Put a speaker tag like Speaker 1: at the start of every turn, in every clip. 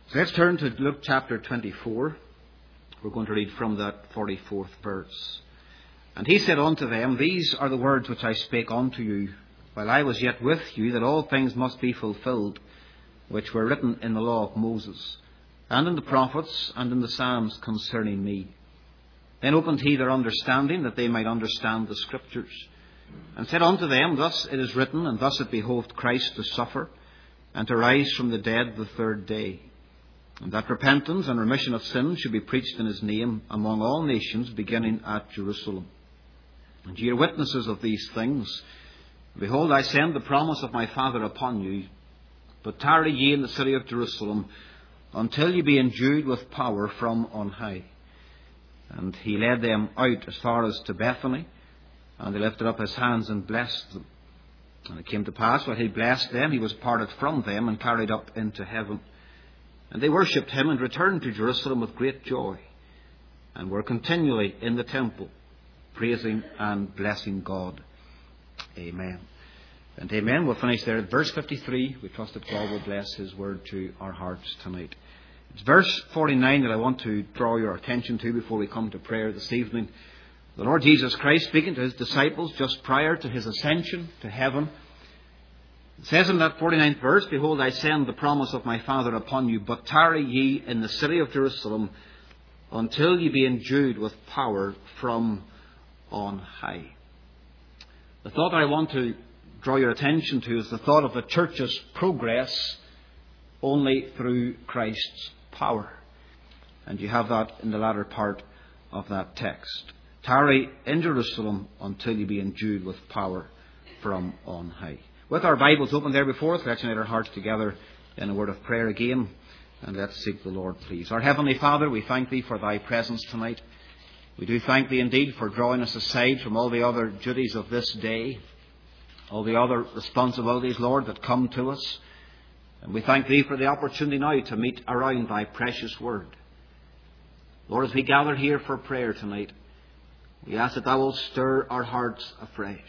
Speaker 1: So let's turn to Luke chapter 24. We're going to read from that 44th verse. And he said unto them, These are the words which I spake unto you, while I was yet with you, that all things must be fulfilled, which were written in the law of Moses, and in the prophets, and in the Psalms concerning me. Then opened he their understanding, that they might understand the Scriptures, and said unto them, Thus it is written, and thus it behoved Christ to suffer, and to rise from the dead the third day, and that repentance and remission of sins should be preached in his name among all nations, beginning at Jerusalem. And ye are witnesses of these things. Behold, I send the promise of my Father upon you, but tarry ye in the city of Jerusalem, until ye be endued with power from on high. And he led them out as far as to Bethany, and he lifted up his hands and blessed them. And it came to pass, while he blessed them, he was parted from them and carried up into heaven. And they worshipped him and returned to Jerusalem with great joy, and were continually in the temple, praising and blessing God. Amen. And amen. We'll finish there at verse 53. We trust that God will bless his word to our hearts tonight. It's verse 49 that I want to draw your attention to before we come to prayer this evening. The Lord Jesus Christ speaking to his disciples just prior to his ascension to heaven. It says in that 49th verse, Behold, I send the promise of my Father upon you, but tarry ye in the city of Jerusalem until ye be endued with power from on high. The thought I want to draw your attention to is the thought of the church's progress only through Christ's power. And you have that in the latter part of that text. Tarry in Jerusalem until ye be endued with power from on high. With our Bibles open there before us, let's unite our hearts together in a word of prayer again, and let's seek the Lord, please. Our Heavenly Father, we thank Thee for Thy presence tonight. We do thank Thee indeed for drawing us aside from all the other duties of this day, all the other responsibilities, Lord, that come to us. And we thank Thee for the opportunity now to meet around Thy precious word. Lord, as we gather here for prayer tonight, we ask that Thou wilt stir our hearts afresh.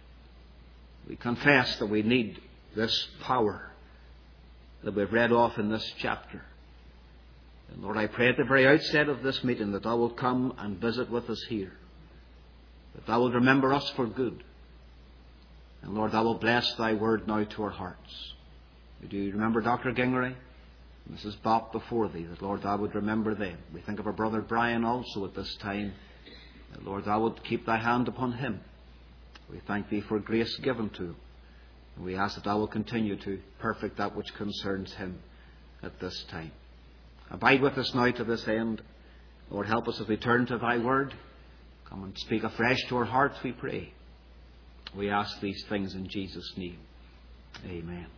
Speaker 1: We confess that we need this power that we've read off in this chapter. And Lord, I pray at the very outset of this meeting that Thou wilt come and visit with us here. That Thou wilt remember us for good. And Lord, Thou wilt bless Thy word now to our hearts. We do remember Dr. Gingery, Mrs. Bopp before Thee, that Lord, Thou would remember them. We think of our brother Brian also at this time. That Lord, Thou would keep Thy hand upon him. We thank Thee for grace given to him. And we ask that Thou will continue to perfect that which concerns him at this time. Abide with us now to this end. Lord, help us as we turn to Thy word. Come and speak afresh to our hearts, we pray. We ask these things in Jesus' name. Amen.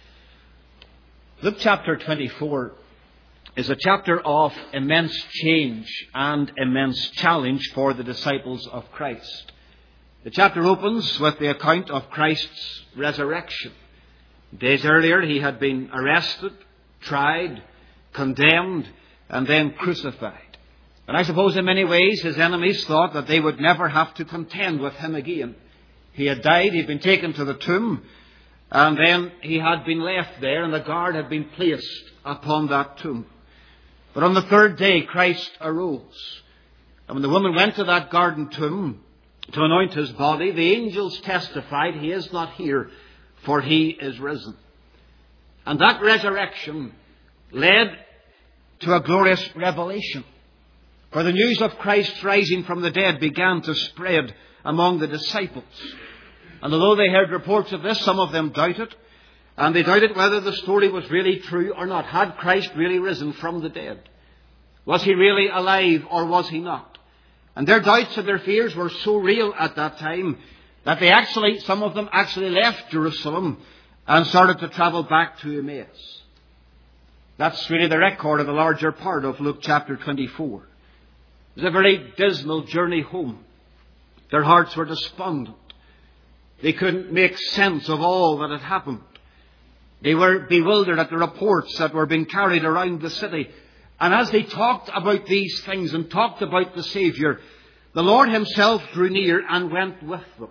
Speaker 1: Luke chapter 24 is a chapter of immense change and immense challenge for the disciples of Christ. The chapter opens with the account of Christ's resurrection. Days earlier he had been arrested, tried, condemned, and then crucified. And I suppose in many ways his enemies thought that they would never have to contend with him again. He had died, he'd been taken to the tomb, and then he had been left there, and the guard had been placed upon that tomb. But on the third day Christ arose. And when the woman went to that garden tomb to anoint his body, the angels testified, He is not here, for He is risen. And that resurrection led to a glorious revelation. For the news of Christ's rising from the dead began to spread among the disciples. And although they heard reports of this, some of them doubted. And they doubted whether the story was really true or not. Had Christ really risen from the dead? Was He really alive or was He not? And their doubts and their fears were so real at that time that some of them actually left Jerusalem and started to travel back to Emmaus. That's really the record of the larger part of Luke chapter 24. It was a very dismal journey home. Their hearts were despondent. They couldn't make sense of all that had happened. They were bewildered at the reports that were being carried around the city. And as they talked about these things and talked about the Saviour, the Lord Himself drew near and went with them.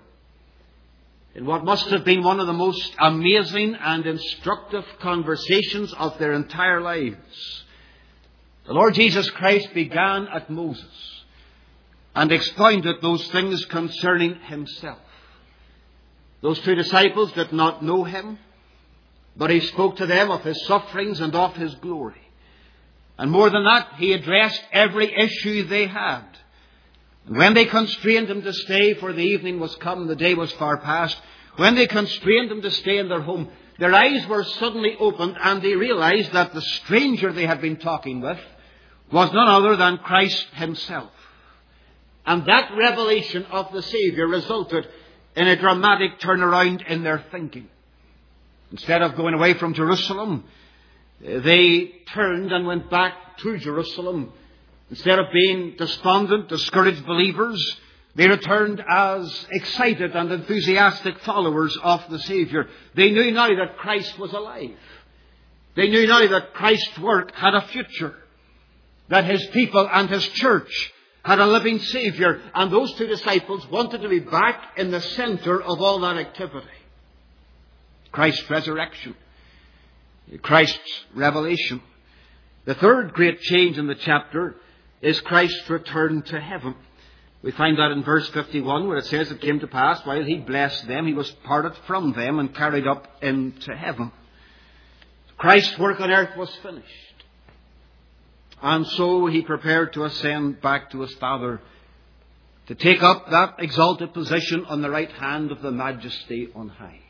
Speaker 1: In what must have been one of the most amazing and instructive conversations of their entire lives, The Lord Jesus Christ began at Moses and expounded those things concerning himself. Those two disciples did not know him, but he spoke to them of his sufferings and of his glory. And more than that, he addressed every issue they had. And when they constrained him to stay, for the evening was come, the day was far past, when they constrained him to stay in their home, their eyes were suddenly opened and they realized that the stranger they had been talking with was none other than Christ himself. And that revelation of the Saviour resulted in a dramatic turnaround in their thinking. Instead of going away from Jerusalem, they turned and went back to Jerusalem. Instead of being despondent, discouraged believers, they returned as excited and enthusiastic followers of the Saviour. They knew now that Christ was alive. They knew now that Christ's work had a future, that his people and his church had a living Saviour, and those two disciples wanted to be back in the centre of all that activity. Christ's resurrection, Christ's revelation. The third great change in the chapter is Christ's return to heaven. We find that in verse 51 where it says, it came to pass, while he blessed them, he was parted from them and carried up into heaven. Christ's work on earth was finished. And so he prepared to ascend back to his Father, to take up that exalted position on the right hand of the Majesty on high.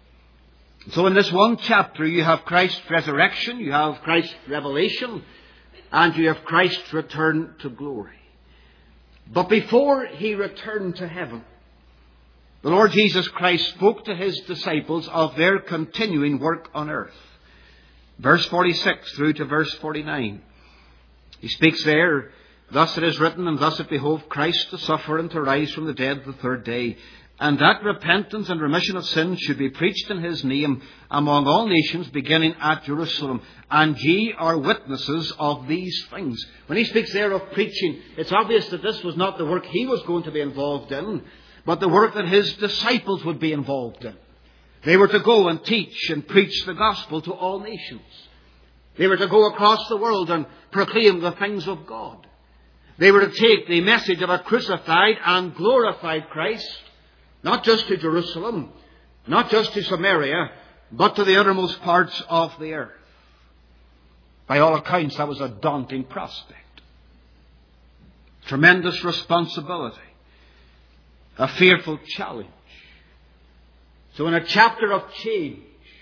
Speaker 1: So in this one chapter you have Christ's resurrection, you have Christ's revelation, and you have Christ's return to glory. But before he returned to heaven, the Lord Jesus Christ spoke to his disciples of their continuing work on earth. Verse 46 through to verse 49. He speaks there, thus it is written, and thus it behoved Christ to suffer and to rise from the dead the third day, and that repentance and remission of sins should be preached in his name among all nations, beginning at Jerusalem. And ye are witnesses of these things. When he speaks there of preaching, it's obvious that this was not the work he was going to be involved in, but the work that his disciples would be involved in. They were to go and teach and preach the gospel to all nations. They were to go across the world and proclaim the things of God. They were to take the message of a crucified and glorified Christ, not just to Jerusalem, not just to Samaria, but to the uttermost parts of the earth. By all accounts, that was a daunting prospect. Tremendous responsibility. A fearful challenge. So in a chapter of change,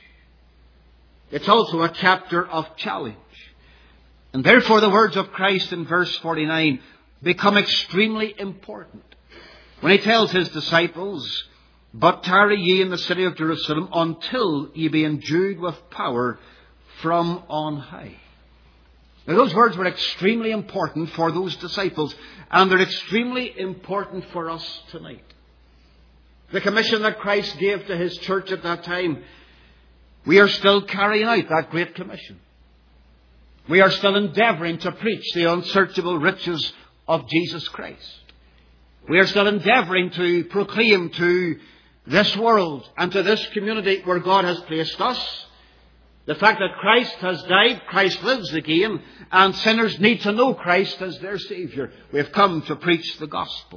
Speaker 1: it's also a chapter of challenge. And therefore the words of Christ in verse 49 become extremely important. When he tells his disciples, but tarry ye in the city of Jerusalem until ye be endued with power from on high. Now those words were extremely important for those disciples, and they're extremely important for us tonight. The commission that Christ gave to his church at that time, we are still carrying out that great commission. We are still endeavouring to preach the unsearchable riches of Jesus Christ. We are still endeavouring to proclaim to this world and to this community where God has placed us the fact that Christ has died, Christ lives again, and sinners need to know Christ as their Saviour. We have come to preach the gospel.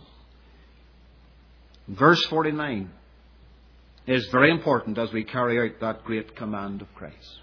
Speaker 1: Verse 49 is very important as we carry out that great command of Christ.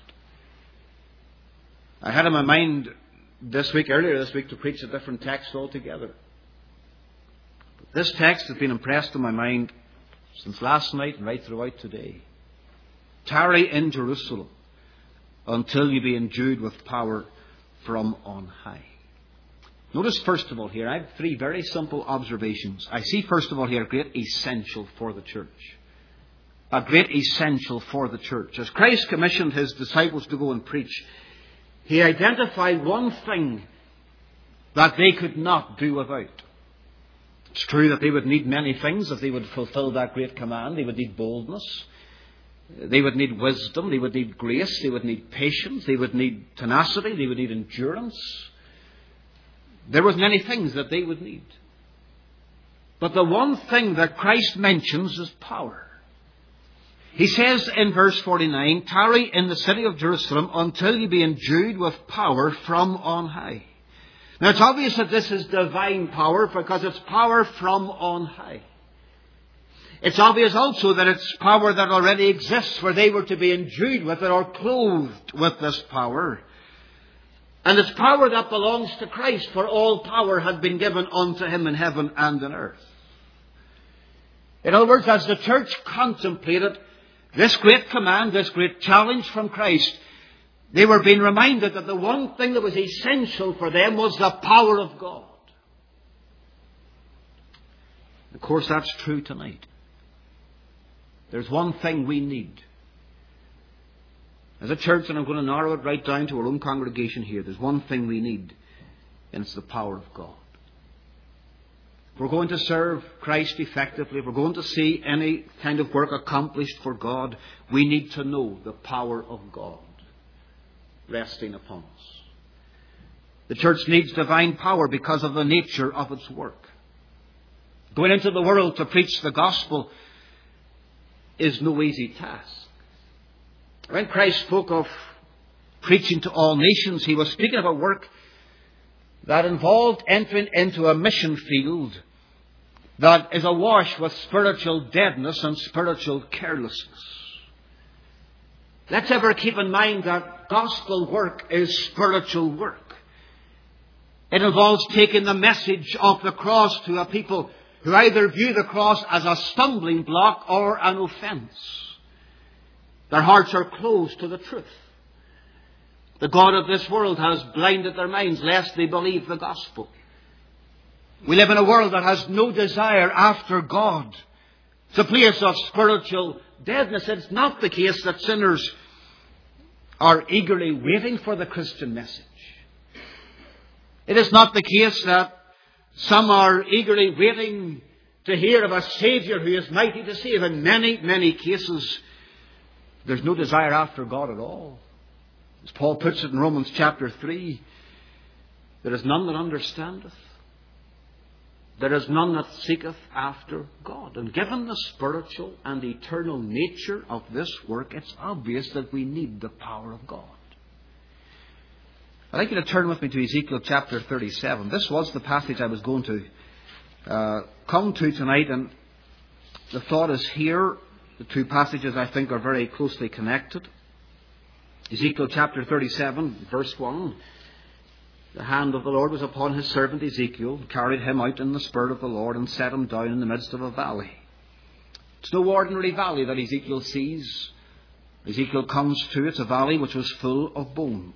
Speaker 1: I had in my mind earlier this week, to preach a different text altogether. But this text has been impressed on my mind since last night and right throughout today. Tarry in Jerusalem until you be endued with power from on high. Notice first of all here, I have three very simple observations. I see first of all here a great essential for the church. A great essential for the church. As Christ commissioned his disciples to go and preach, he identified one thing that they could not do without. It's true that they would need many things if they would fulfill that great command. They would need boldness. They would need wisdom. They would need grace. They would need patience. They would need tenacity. They would need endurance. There was many things that they would need. But the one thing that Christ mentions is power. He says in verse 49, tarry in the city of Jerusalem until you be endued with power from on high. Now it's obvious that this is divine power because it's power from on high. It's obvious also that it's power that already exists, for they were to be endued with it or clothed with this power. And it's power that belongs to Christ, for all power had been given unto him in heaven and in earth. In other words, as the church contemplated this great command, this great challenge from Christ, they were being reminded that the one thing that was essential for them was the power of God. Of course, that's true tonight. There's one thing we need. As a church, and I'm going to narrow it right down to our own congregation here, there's one thing we need, and it's the power of God. If we're going to serve Christ effectively, if we're going to see any kind of work accomplished for God, we need to know the power of God resting upon us. The church needs divine power because of the nature of its work. Going into the world to preach the gospel is no easy task. When Christ spoke of preaching to all nations, he was speaking of a work that involved entering into a mission field that is awash with spiritual deadness and spiritual carelessness. Let's ever keep in mind that gospel work is spiritual work. It involves taking the message of the cross to a people who either view the cross as a stumbling block or an offence. Their hearts are closed to the truth. The God of this world has blinded their minds lest they believe the gospel. We live in a world that has no desire after God. It's a place of spiritual deadness. It's not the case that sinners are eagerly waiting for the Christian message. It is not the case that some are eagerly waiting to hear of a Saviour who is mighty to save. In many, many cases, there's no desire after God at all. As Paul puts it in Romans chapter 3, there is none that understandeth. There is none that seeketh after God. And given the spiritual and eternal nature of this work, it's obvious that we need the power of God. I'd like you to turn with me to Ezekiel chapter 37. This was the passage I was going to come to tonight, and the thought is here. The two passages, I think, are very closely connected. Ezekiel chapter 37, verse 1. The hand of the Lord was upon his servant Ezekiel, carried him out in the spirit of the Lord, and set him down in the midst of a valley. It's no ordinary valley that Ezekiel sees. Ezekiel comes to, it's a valley which was full of bones.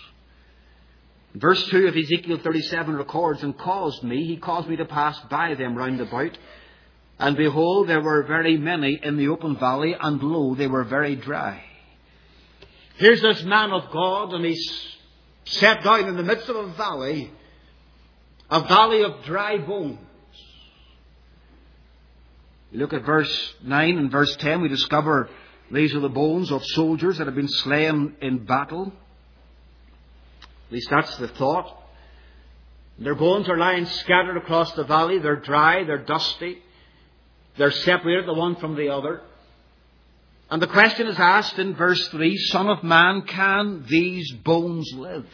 Speaker 1: Verse 2 of Ezekiel 37 records, and he caused me to pass by them round about. And behold, there were very many in the open valley, and lo, they were very dry. Here's this man of God, and he's set down in the midst of a valley of dry bones. You look at verse 9 and verse 10, we discover these are the bones of soldiers that have been slain in battle. At least that's the thought. Their bones are lying scattered across the valley. They're dry, they're dusty. They're separated the one from the other. And the question is asked in verse 3, Son of man, can these bones live?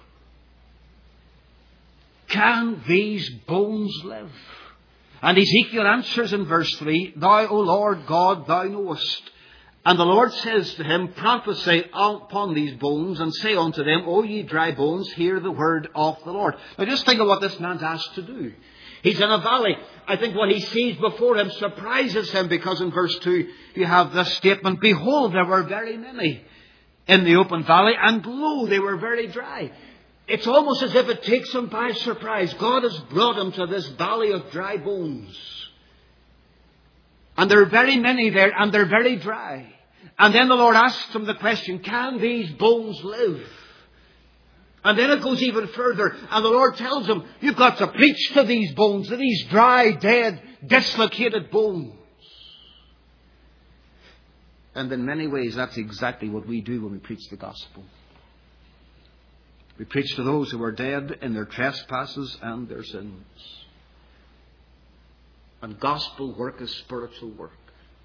Speaker 1: Can these bones live? And Ezekiel answers in verse 3, Thou, O Lord God, thou knowest. And the Lord says to him, Prophesy upon these bones, and say unto them, O ye dry bones, hear the word of the Lord. Now just think of what this man's asked to do. He's in a valley. I think what he sees before him surprises him, because in verse 2 you have this statement, Behold, there were very many in the open valley, and lo, they were very dry. It's almost as if it takes him by surprise. God has brought him to this valley of dry bones. And there are very many there, and they're very dry. And then the Lord asks him the question, Can these bones live? And then it goes even further, and the Lord tells him, You've got to preach to these bones, to these dry, dead, dislocated bones. And in many ways, that's exactly what we do when we preach the gospel. We preach to those who are dead in their trespasses and their sins. And gospel work is spiritual work.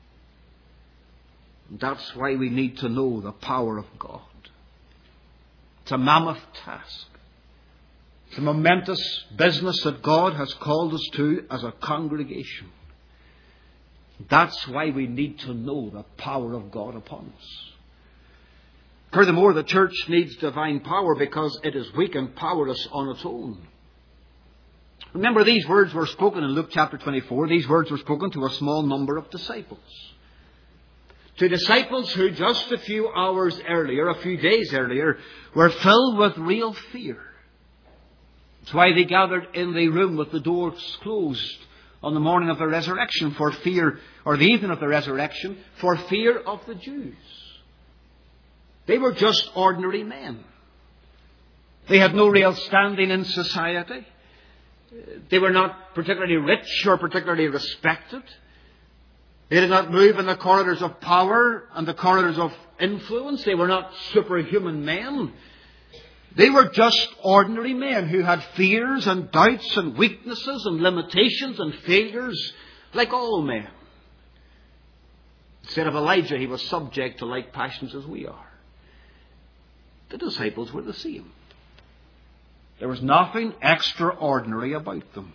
Speaker 1: And that's why we need to know the power of God. It's a mammoth task. It's a momentous business that God has called us to as a congregation. That's why we need to know the power of God upon us. Furthermore, the church needs divine power because it is weak and powerless on its own. Remember, these words were spoken in Luke chapter 24. These words were spoken to a small number of disciples. To disciples who just a few hours earlier, a few days earlier, were filled with real fear. That's why they gathered in the room with the doors closed on the morning of the resurrection for fear, or the evening of the resurrection, for fear of the Jews. They were just ordinary men. They had no real standing in society. They were not particularly rich or particularly respected. They did not move in the corridors of power and the corridors of influence. They were not superhuman men. They were just ordinary men who had fears and doubts and weaknesses and limitations and failures like all men. Instead of Elijah, he was subject to like passions as we are. The disciples were the same. There was nothing extraordinary about them.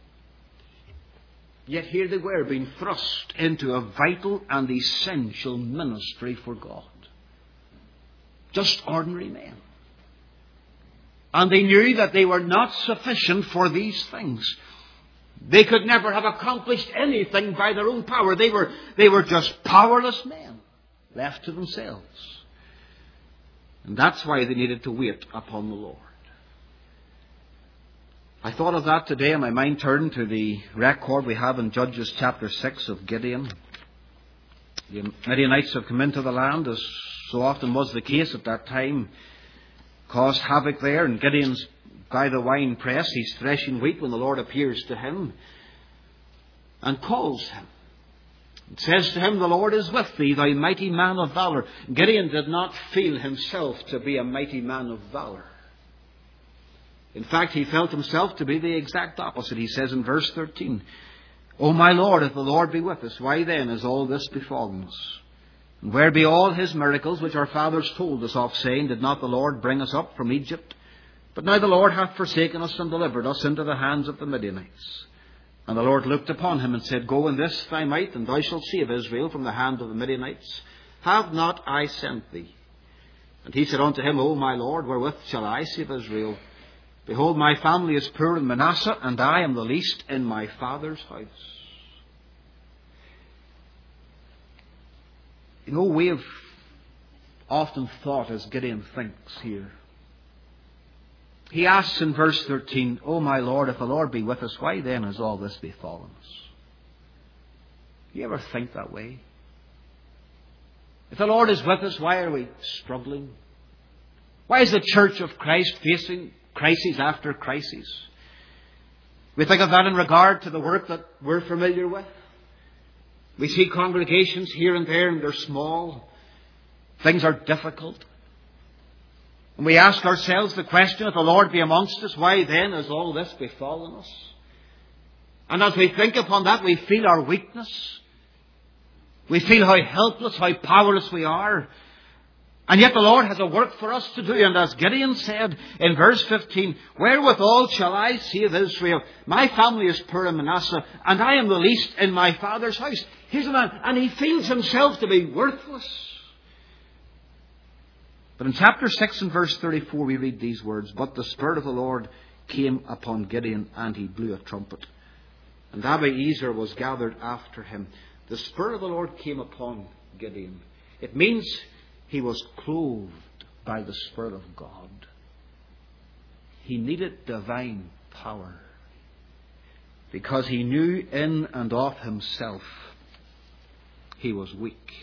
Speaker 1: Yet here they were being thrust into a vital and essential ministry for God. Just ordinary men. And they knew that they were not sufficient for these things. They could never have accomplished anything by their own power. They were just powerless men, left to themselves. And that's why they needed to wait upon the Lord. I thought of that today, and my mind turned to the record we have in Judges chapter 6 of Gideon. The Midianites have come into the land, as so often was the case at that time, caused havoc there, and Gideon's by the wine press. He's threshing wheat when the Lord appears to him and calls him. It says to him, "The Lord is with thee, thou mighty man of valor." Gideon did not feel himself to be a mighty man of valor. In fact, he felt himself to be the exact opposite. He says in verse 13, "O my Lord, if the Lord be with us, why then is all this befallen us? And where be all his miracles which our fathers told us of, saying, Did not the Lord bring us up from Egypt? But now the Lord hath forsaken us and delivered us into the hands of the Midianites." And the Lord looked upon him and said, "Go in this thy might, and thou shalt save Israel from the hand of the Midianites. Have not I sent thee?" And he said unto him, "O my Lord, wherewith shall I save Israel? Behold, my family is poor in Manasseh, and I am the least in my father's house." You know, we have often thought as Gideon thinks here. He asks in verse 13, "O my Lord, if the Lord be with us, why then has all this befallen us?" You ever think that way? If the Lord is with us, why are we struggling? Why is the Church of Christ facing crises after crises? We think of that in regard to the work that we're familiar with. We see congregations here and there, and they're small. Things are difficult. And we ask ourselves the question, if the Lord be amongst us, why then has all this befallen us? And as we think upon that, we feel our weakness. We feel how helpless, how powerless we are. And yet the Lord has a work for us to do. And as Gideon said in verse 15, "Wherewithal shall I save Israel? My family is poor in Manasseh, and I am the least in my father's house." Here's a man, and he feels himself to be worthless. But in chapter 6 and verse 34 we read these words, "But the Spirit of the Lord came upon Gideon, and he blew a trumpet. And Abiezer was gathered after him." The Spirit of the Lord came upon Gideon. It means he was clothed by the Spirit of God. He needed divine power because he knew in and of himself he was weak.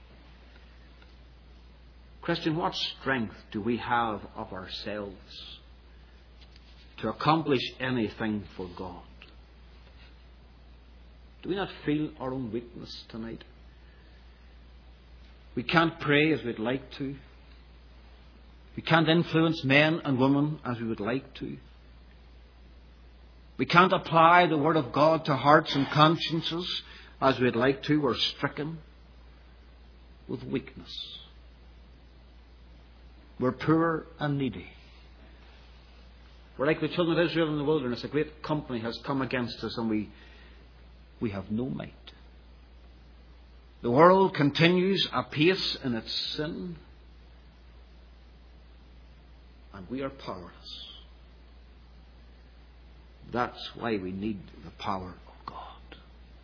Speaker 1: Christian, what strength do we have of ourselves to accomplish anything for God? Do we not feel our own weakness tonight? We can't pray as we'd like to. We can't influence men and women as we would like to. We can't apply the Word of God to hearts and consciences as we'd like to. We're stricken with weakness. We're poor and needy. We're like the children of Israel in the wilderness. A great company has come against us, and we have no might. The world continues apace in its sin, and we are powerless. That's why we need the power of God.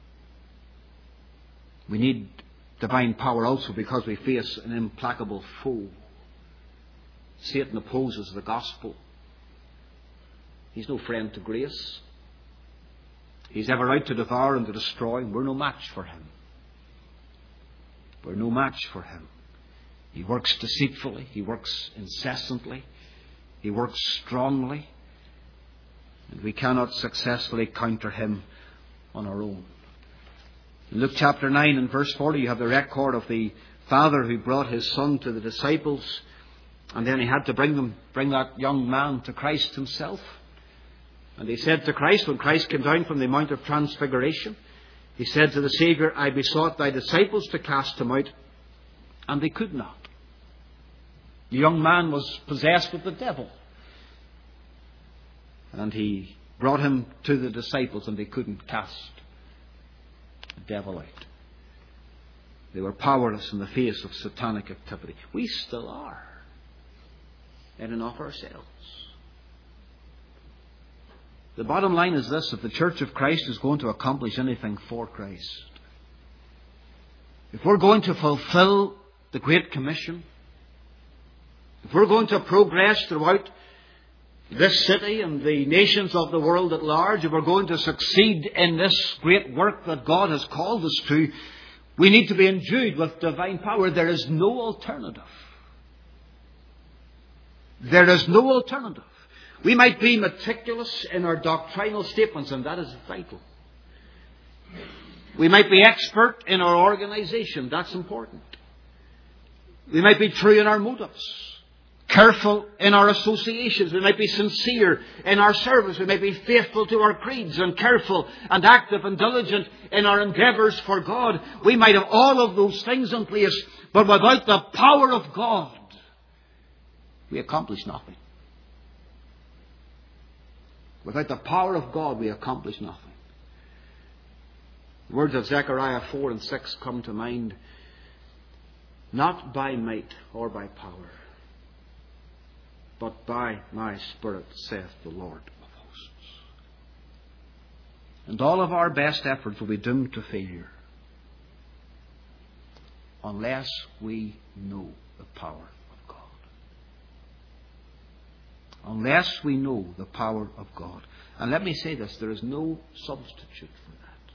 Speaker 1: We need divine power also because we face an implacable foe. Satan opposes the gospel. He's no friend to grace. He's ever out to devour and to destroy, and we're no match for him. We're no match for him. He works deceitfully. He works incessantly. He works strongly. And we cannot successfully counter him on our own. In Luke chapter 9 and verse 40, you have the record of the father who brought his son to the disciples, and then he had to bring that young man to Christ himself. And he said to Christ, when Christ came down from the Mount of Transfiguration, he said to the Saviour, I besought thy disciples to cast him out, and they could not. The young man was possessed with the devil. And he brought him to the disciples, and they couldn't cast the devil out. They were powerless in the face of satanic activity. We still are, in and of ourselves. The bottom line is this: if the Church of Christ is going to accomplish anything for Christ, if we're going to fulfill the Great Commission, if we're going to progress throughout this city and the nations of the world at large, if we're going to succeed in this great work that God has called us to, we need to be endued with divine power. There is no alternative. There is no alternative. We might be meticulous in our doctrinal statements, and that is vital. We might be expert in our organization. That's important. We might be true in our motives, careful in our associations. We might be sincere in our service. We might be faithful to our creeds and careful and active and diligent in our endeavours for God. We might have all of those things in place, but without the power of God, we accomplish nothing. Without the power of God, we accomplish nothing. The words of Zechariah 4 and 6 come to mind. Not by might or by power, but by my Spirit, saith the Lord of hosts. And all of our best efforts will be doomed to failure unless we know the power of God. Unless we know the power of God. And let me say this, there is no substitute for that.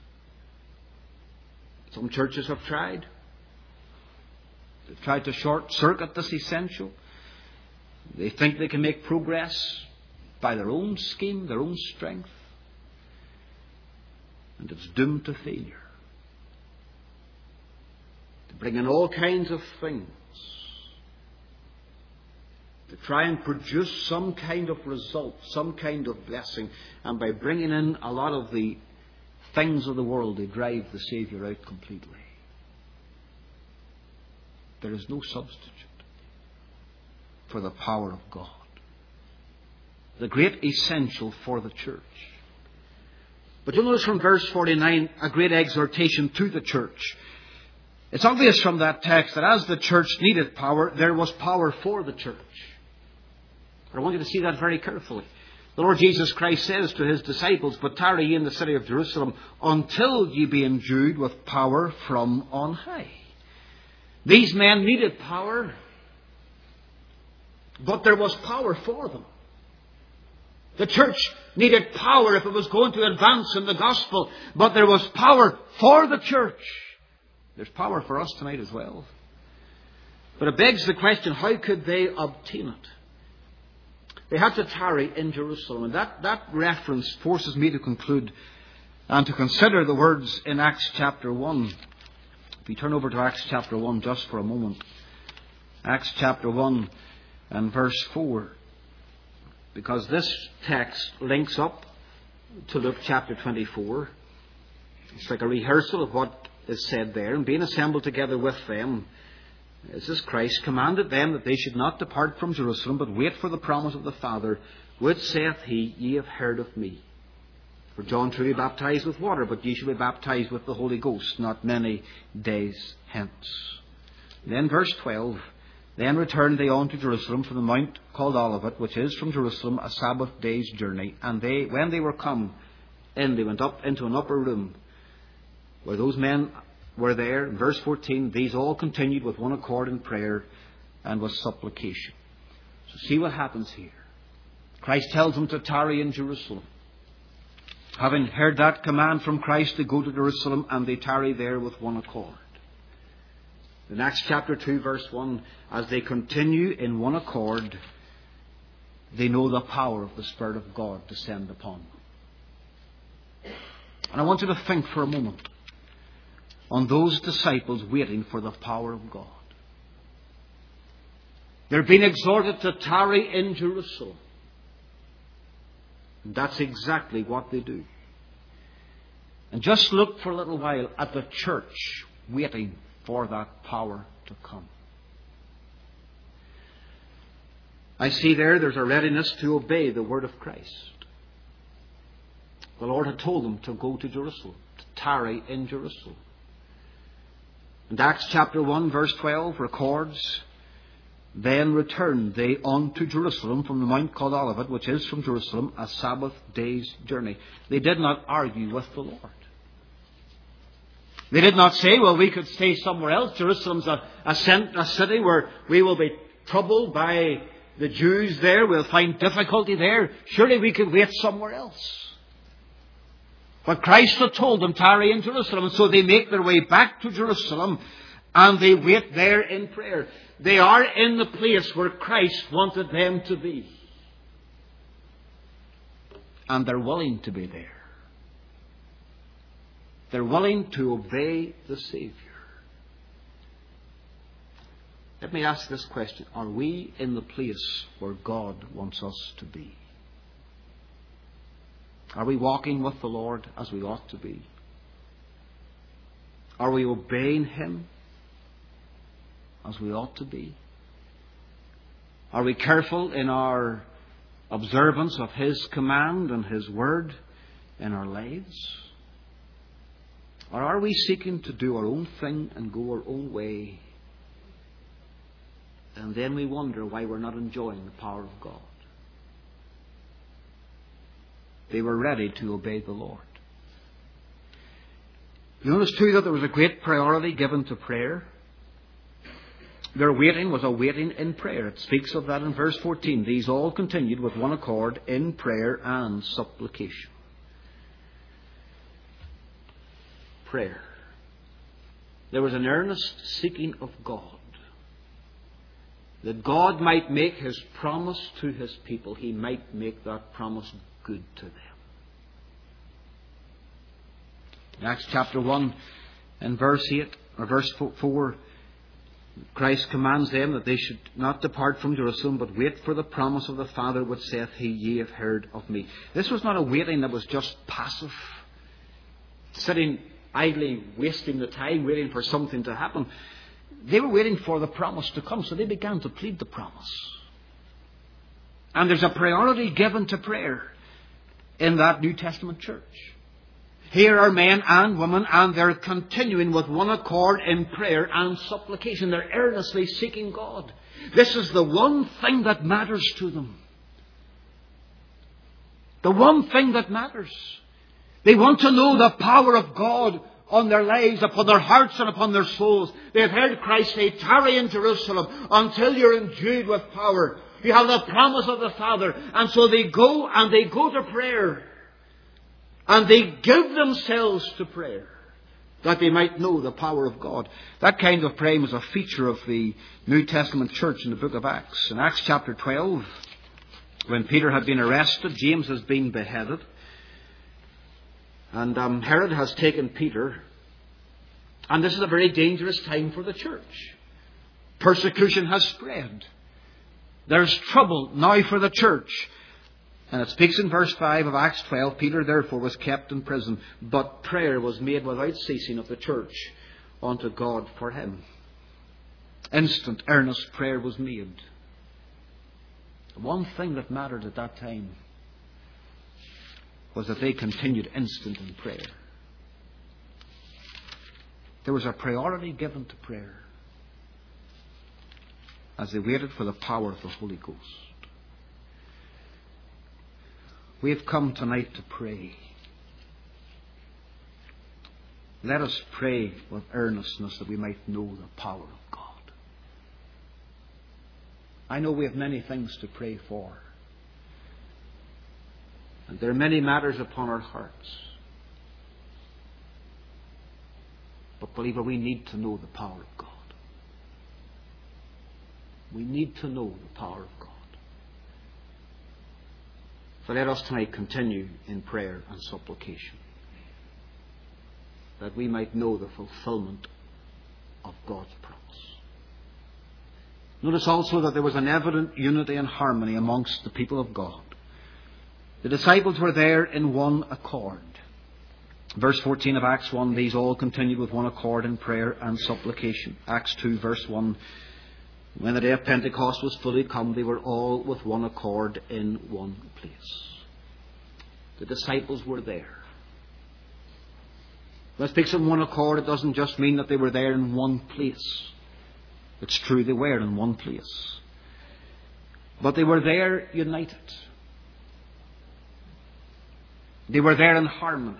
Speaker 1: Some churches have tried. They've tried to short-circuit this essential. They think they can make progress by their own scheme, their own strength. And it's doomed to failure. To bring in all kinds of things to try and produce some kind of result, some kind of blessing. And by bringing in a lot of the things of the world, they drive the Saviour out completely. There is no substitute for the power of God. The great essential for the church. But you'll notice from verse 49 a great exhortation to the church. It's obvious from that text that as the church needed power, there was power for the church. But I want you to see that very carefully. The Lord Jesus Christ says to his disciples, but tarry ye in the city of Jerusalem until ye be endued with power from on high. These men needed power, but there was power for them. The church needed power if it was going to advance in the gospel, but there was power for the church. There's power for us tonight as well. But it begs the question, how could they obtain it? They had to tarry in Jerusalem. And that reference forces me to conclude and to consider the words in Acts chapter 1. If you turn over to Acts chapter 1 just for a moment. Acts chapter 1 and verse 4. Because this text links up to Luke chapter 24. It's like a rehearsal of what is said there. And being assembled together with them, This is Christ commanded them that they should not depart from Jerusalem, but wait for the promise of the Father, which saith he, Ye have heard of me. For John truly baptized with water, but ye shall be baptized with the Holy Ghost not many days hence. Then verse 12, Then returned they on to Jerusalem from the mount called Olivet, which is from Jerusalem a Sabbath day's journey. And when they were come in, they went up into an upper room, where those men were there. In verse 14, these all continued with one accord in prayer and with supplication. So see what happens here. Christ tells them to tarry in Jerusalem. Having heard that command from Christ to go to Jerusalem, and they tarry there with one accord. In Acts chapter 2 verse 1, as they continue in one accord, they know the power of the Spirit of God descend upon them. And I want you to think for a moment on those disciples waiting for the power of God. They're being exhorted to tarry in Jerusalem. And that's exactly what they do. And just look for a little while at the church waiting for that power to come. I see there's a readiness to obey the word of Christ. The Lord had told them to go to Jerusalem, to tarry in Jerusalem. And Acts chapter 1 verse 12 records, Then returned they unto Jerusalem from the mount called Olivet, which is from Jerusalem a Sabbath day's journey. They did not argue with the Lord. They did not say, well, we could stay somewhere else. Jerusalem's a city where we will be troubled by the Jews there. We'll find difficulty there. Surely we could wait somewhere else. But Christ had told them, tarry in Jerusalem. And so they make their way back to Jerusalem and they wait there in prayer. They are in the place where Christ wanted them to be. And they're willing to be there. They're willing to obey the Savior. Let me ask this question. Are we in the place where God wants us to be? Are we walking with the Lord as we ought to be? Are we obeying Him as we ought to be? Are we careful in our observance of His command and His word in our lives? Or are we seeking to do our own thing and go our own way? And then we wonder why we're not enjoying the power of God. They were ready to obey the Lord. You notice too that there was a great priority given to prayer. Their waiting was a waiting in prayer. It speaks of that in verse 14. These all continued with one accord in prayer and supplication. Prayer. There was an earnest seeking of God, that God might make His promise to His people. He might make that promise good to them. In Acts chapter 1 and verse 8 or verse 4, Christ commands them that they should not depart from Jerusalem, but wait for the promise of the Father, which saith he, Ye have heard of me. This was not a waiting that was just passive, sitting idly, wasting the time, waiting for something to happen. They were waiting for the promise to come, so they began to plead the promise. And there's a priority given to prayer in that New Testament church. Here are men and women, and they're continuing with one accord in prayer and supplication. They're earnestly seeking God. This is the one thing that matters to them. The one thing that matters. They want to know the power of God on their lives, upon their hearts and upon their souls. They have heard Christ say, tarry in Jerusalem until you're endued with power. You have the promise of the Father. And so they go to prayer. And they give themselves to prayer, that they might know the power of God. That kind of praying was a feature of the New Testament church in the book of Acts. In Acts chapter 12, when Peter had been arrested, James has been beheaded. And Herod has taken Peter. And this is a very dangerous time for the church. Persecution has spread. There's trouble now for the church. And it speaks in verse 5 of Acts 12, Peter therefore was kept in prison, but prayer was made without ceasing of the church unto God for him. instant, earnest prayer was made. The one thing that mattered at that time was that they continued instant in prayer. There was a priority given to prayer as they waited for the power of the Holy Ghost. We have come tonight to pray. Let us pray with earnestness that we might know the power of God. I know we have many things to pray for. And there are many matters upon our hearts. But believer, we need to know the power of God. We need to know the power of God. So let us tonight continue in prayer and supplication, that we might know the fulfillment of God's promise. Notice also that there was an evident unity and harmony amongst the people of God. The disciples were there in one accord. Verse 14 of Acts 1, these all continued with one accord in prayer and supplication. Acts 2, verse 1, when the day of Pentecost was fully come, they were all with one accord in one place. The disciples were there. When it speaks of one accord, it doesn't just mean that they were there in one place. It's true, they were in one place. But they were there united. They were there in harmony.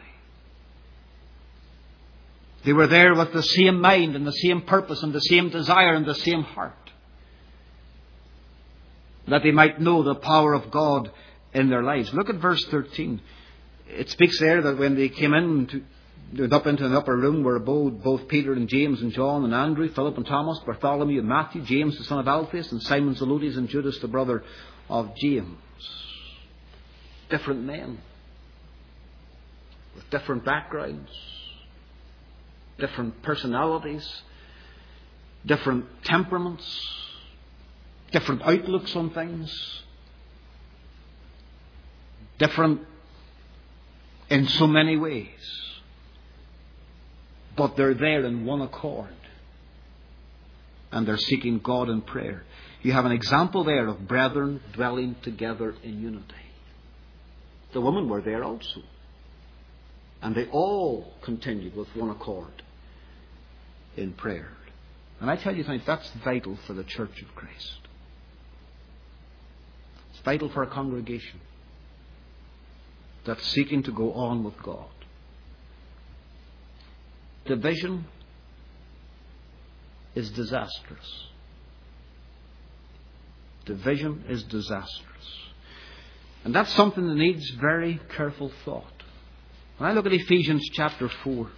Speaker 1: They were there with the same mind and the same purpose and the same desire and the same heart, that they might know the power of God in their lives. Look at verse 13. It speaks there that when they came up into an upper room where abode both Peter and James and John and Andrew, Philip and Thomas, Bartholomew and Matthew, James the son of Alphaeus, and Simon Zelotes and Judas the brother of James. Different men with different backgrounds, different personalities, different temperaments, different outlooks on things, different in so many ways. But they're there in one accord. And they're seeking God in prayer. You have an example there of brethren dwelling together in unity. The women were there also. And they all continued with one accord in prayer. And I tell you tonight, that's vital for the Church of Christ. It's vital for a congregation that's seeking to go on with God. Division is disastrous. Division is disastrous. And that's something that needs very careful thought. When I look at Ephesians chapter 4,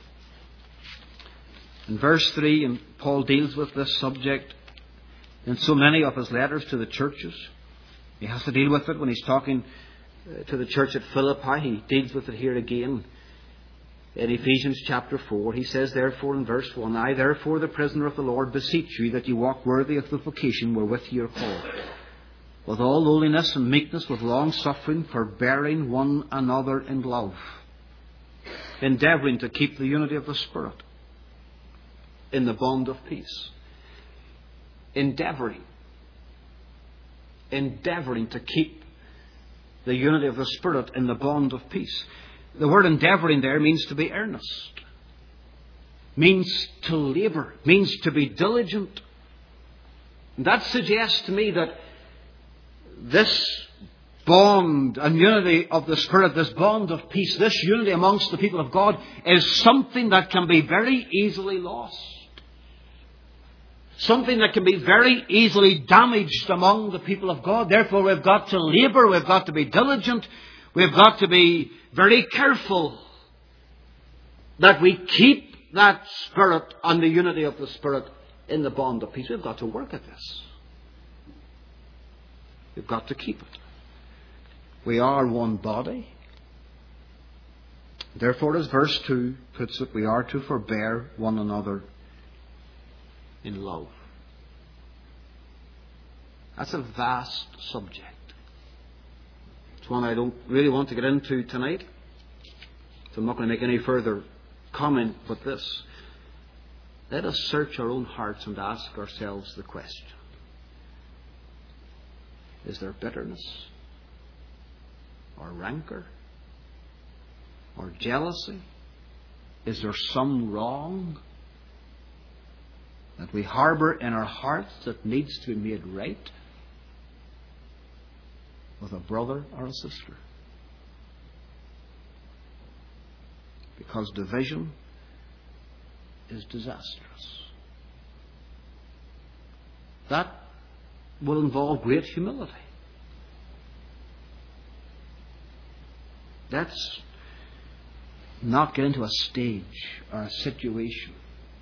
Speaker 1: in verse 3, and Paul deals with this subject in so many of his letters to the churches. He has to deal with it when he's talking to the church at Philippi. He deals with it here again. In Ephesians chapter 4, he says, therefore, in verse 1, I, therefore, the prisoner of the Lord, beseech you that you walk worthy of the vocation wherewith you are called, with all lowliness and meekness, with long suffering, forbearing one another in love, endeavouring to keep the unity of the Spirit in the bond of peace. Endeavouring to keep the unity of the Spirit in the bond of peace. The word endeavouring there means to be earnest, means to labour, means to be diligent. And that suggests to me that this bond and unity of the Spirit, this bond of peace, this unity amongst the people of God is something that can be very easily lost. Something that can be very easily damaged among the people of God. Therefore, we've got to labour, we've got to be diligent, we've got to be very careful that we keep that Spirit and the unity of the Spirit in the bond of peace. We've got to work at this. We've got to keep it. We are one body. Therefore, as verse 2 puts it, we are to forbear one another in love. That's a vast subject. It's one I don't really want to get into tonight, so I'm not going to make any further comment but this. let us search our own hearts and ask ourselves the question: is there bitterness, or rancor, or jealousy? Is there some wrong that we harbour in our hearts that needs to be made right with a brother or a sister? Because division is disastrous. That will involve great humility. Let's not get into a stage or a situation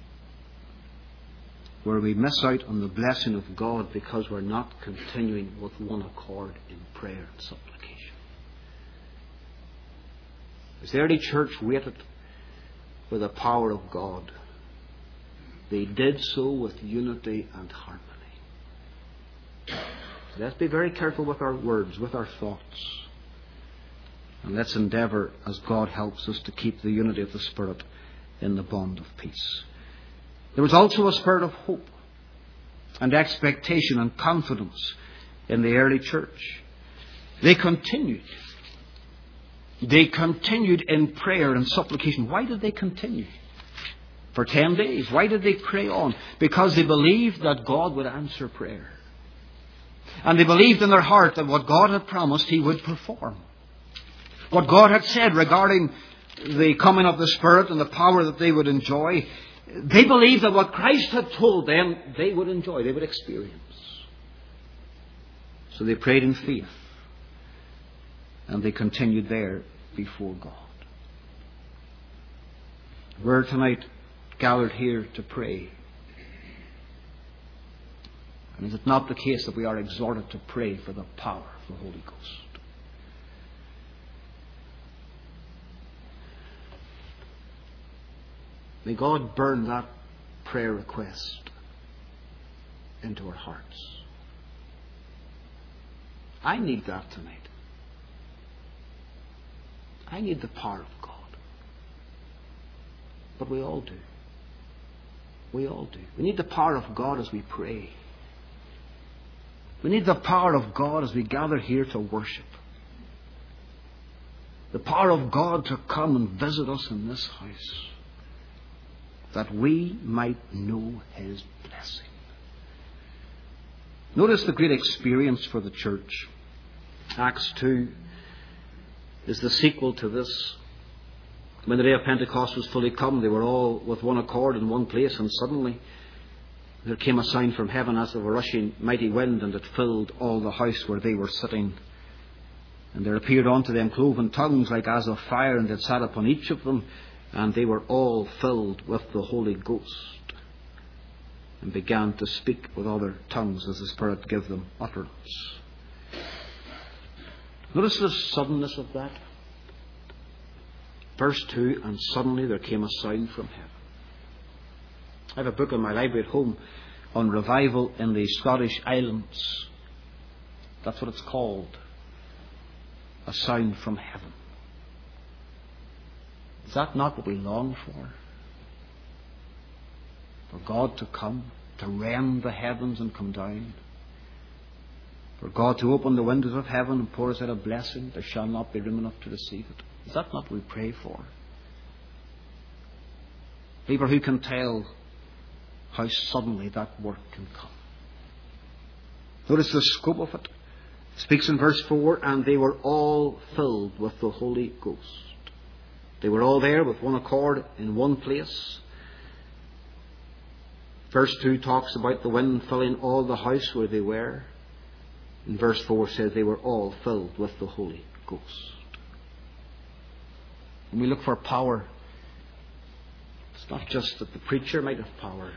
Speaker 1: where we miss out on the blessing of God because we're not continuing with one accord in prayer and supplication. As the early church waited for the power of God, they did so with unity and harmony. Let's be very careful with our words, with our thoughts. And let's endeavour, as God helps us, to keep the unity of the Spirit in the bond of peace. There was also a spirit of hope and expectation and confidence in the early church. They continued. They continued in prayer and supplication. Why did they continue? For 10 days. Why did they pray on? Because they believed that God would answer prayer. And they believed in their heart that what God had promised He would perform. What God had said regarding the coming of the Spirit and the power that they would enjoy, they believed that what Christ had told them, they would enjoy, they would experience. So they prayed in faith. And they continued there before God. We're tonight gathered here to pray. And is it not the case that we are exhorted to pray for the power of the Holy Ghost? May God burn that prayer request into our hearts. I need that tonight. I need the power of God. But we all do. We all do. We need the power of God as we pray. We need the power of God as we gather here to worship. The power of God to come and visit us in this house, that we might know His blessing. Notice the great experience for the church. Acts 2 is the sequel to this. When the day of Pentecost was fully come, they were all with one accord in one place, and suddenly there came a sound from heaven as of a rushing mighty wind, and it filled all the house where they were sitting. And there appeared unto them cloven tongues like as of fire, and it sat upon each of them, and they were all filled with the Holy Ghost, and began to speak with other tongues as the Spirit gave them utterance. Notice the suddenness of that. Verse 2, and suddenly there came a sound from heaven. I have a book in my library at home on revival in the Scottish Islands. That's what it's called. A sound from heaven. Is that not what we long for? For God to come, to rend the heavens and come down. For God to open the windows of heaven and pour us out a blessing, there shall not be room enough to receive it. Is that not what we pray for? Believer, who can tell how suddenly that work can come? Notice the scope of it. It speaks in verse 4, and they were all filled with the Holy Ghost. They were all there with one accord in one place. Verse 2 talks about the wind filling all the house where they were. And verse 4 says they were all filled with the Holy Ghost. When we look for power, it's not just that the preacher might have power,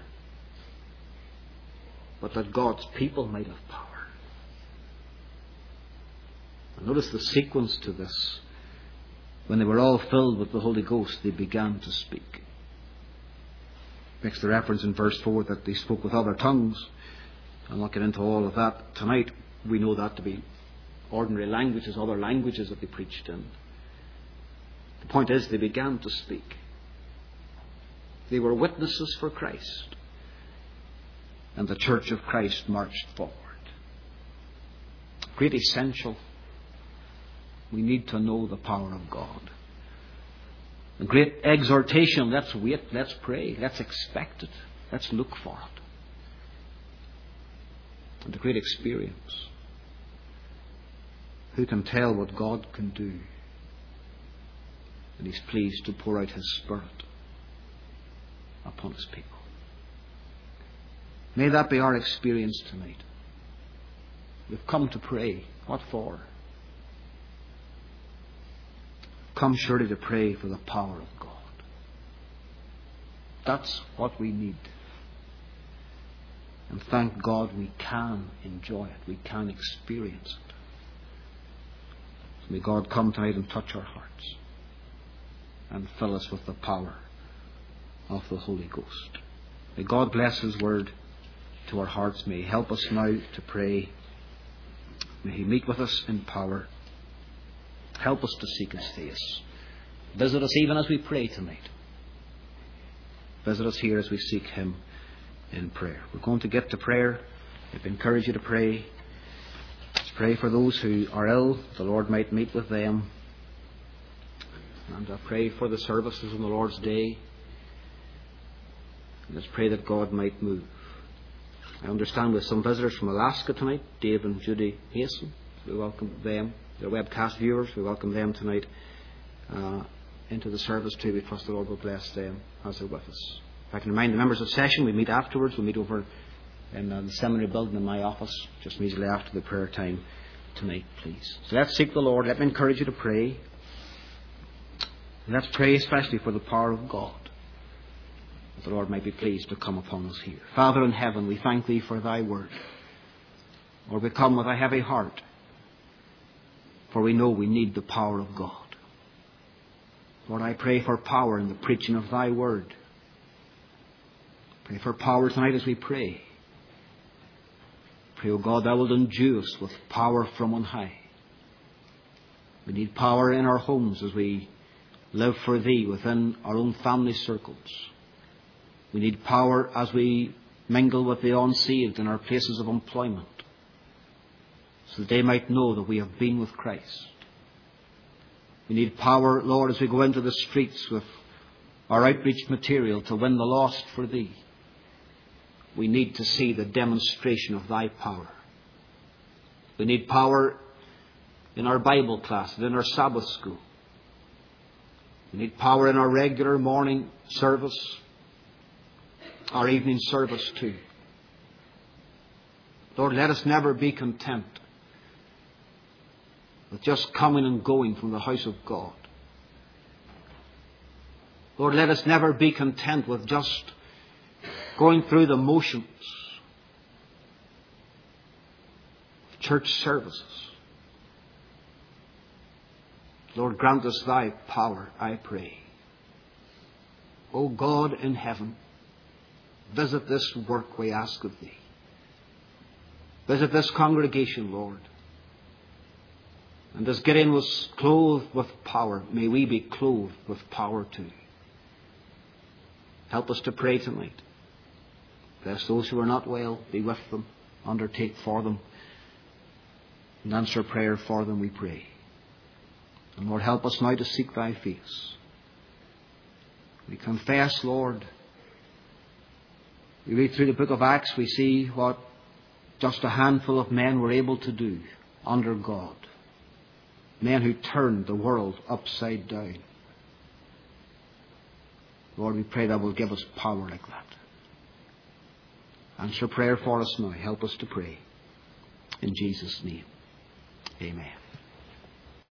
Speaker 1: but that God's people might have power. And notice the sequence to this. When they were all filled with the Holy Ghost, they began to speak. Makes the reference in verse 4 that they spoke with other tongues. I'll not get into all of that tonight. We know that to be ordinary languages, other languages that they preached in. The point is, they began to speak. They were witnesses for Christ. And the church of Christ marched forward. Great essential. We need to know the power of God. A great exhortation. Let's wait, let's pray, let's expect it, let's look for it. And a great experience. Who can tell what God can do? And He's pleased to pour out His Spirit upon His people. May that be our experience tonight. We've come to pray. What for? Come surely to pray for the power of God. That's what we need. And thank God we can enjoy it. We can experience it. So may God come tonight and touch our hearts and fill us with the power of the Holy Ghost. May God bless His word to our hearts. May He help us now to pray. May He meet with us in power. Help us to seek His face. Visit us even as we pray tonight. Visit us here as we seek Him in prayer. We're going to get to prayer. I encourage you to pray. Let's pray for those who are ill. The Lord might meet with them. And I pray for the services on the Lord's Day. And let's pray that God might move. I understand we have some visitors from Alaska tonight. Dave and Judy Mason. We welcome them. Their webcast viewers, we welcome them tonight into the service too. We trust the Lord will bless them as they're with us. If I can remind the members of session, we meet afterwards. We meet over in the seminary building in my office just immediately after the prayer time tonight, please. So let's seek the Lord. Let me encourage you to pray. And let's pray especially for the power of God, that the Lord might be pleased to come upon us here. Father in heaven, we thank Thee for Thy word. Lord, we come with a heavy heart, for we know we need the power of God. Lord, I pray for power in the preaching of Thy word. Pray for power tonight as we pray. Pray, O God, Thou wilt endue us with power from on high. We need power in our homes as we live for Thee within our own family circles. We need power as we mingle with the unsaved in our places of employment, so that they might know that we have been with Christ. We need power, Lord, as we go into the streets with our outreach material to win the lost for Thee. We need to see the demonstration of Thy power. We need power in our Bible class and in our Sabbath school. We need power in our regular morning service, our evening service too. Lord, let us never be content with just coming and going from the house of God. Lord, let us never be content with just going through the motions of church services. Lord, grant us Thy power, I pray. O God in heaven, visit this work, we ask of Thee. Visit this congregation, Lord. And as Gideon was clothed with power, may we be clothed with power too. Help us to pray tonight. Bless those who are not well. Be with them. Undertake for them. And answer prayer for them, we pray. And Lord, help us now to seek Thy face. We confess, Lord, we read through the book of Acts, we see what just a handful of men were able to do under God. Men who turned the world upside down. Lord, we pray that will give us power like that. Answer prayer for us now. Help us to pray. In Jesus' name, amen.